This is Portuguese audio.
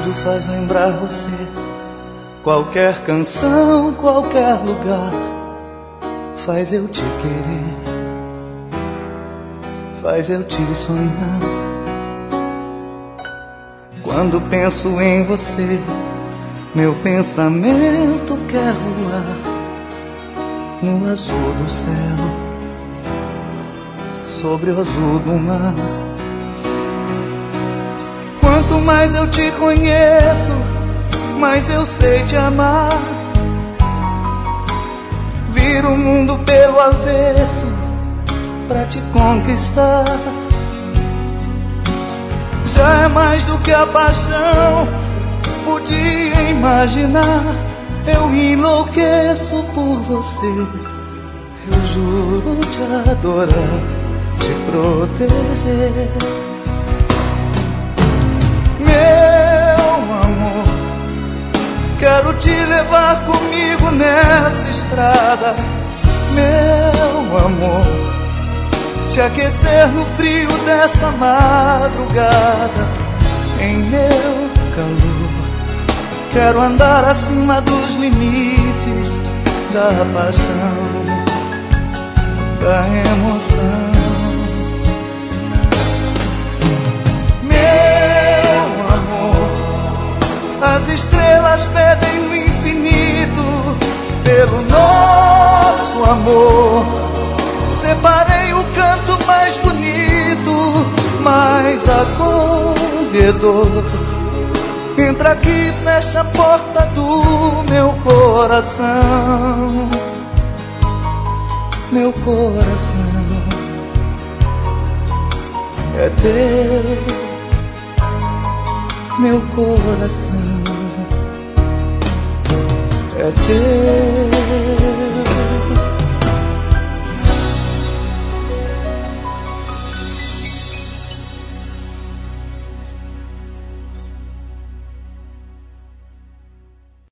tudo faz lembrar você. Qualquer canção, qualquer lugar faz eu te querer, faz eu te sonhar. Quando penso em você, meu pensamento quer voar no azul do céu, sobre o azul do mar. Quanto mais eu te conheço, mais eu sei te amar. Viro o mundo pelo avesso pra te conquistar. Já é mais do que a paixão podia imaginar. Eu enlouqueço por você, eu juro te adorar, te proteger. Meu amor, quero te levar comigo nessa estrada. Meu amor, te aquecer no frio dessa madrugada. Em meu calor, quero andar acima dos limites da paixão, da emoção. Meu amor, as estrelas pedem no infinito pelo nosso amor. Separei o canto mais bonito, mais acolhedor. Entra aqui e fecha a porta do meu coração. Meu coração é teu, meu coração é teu.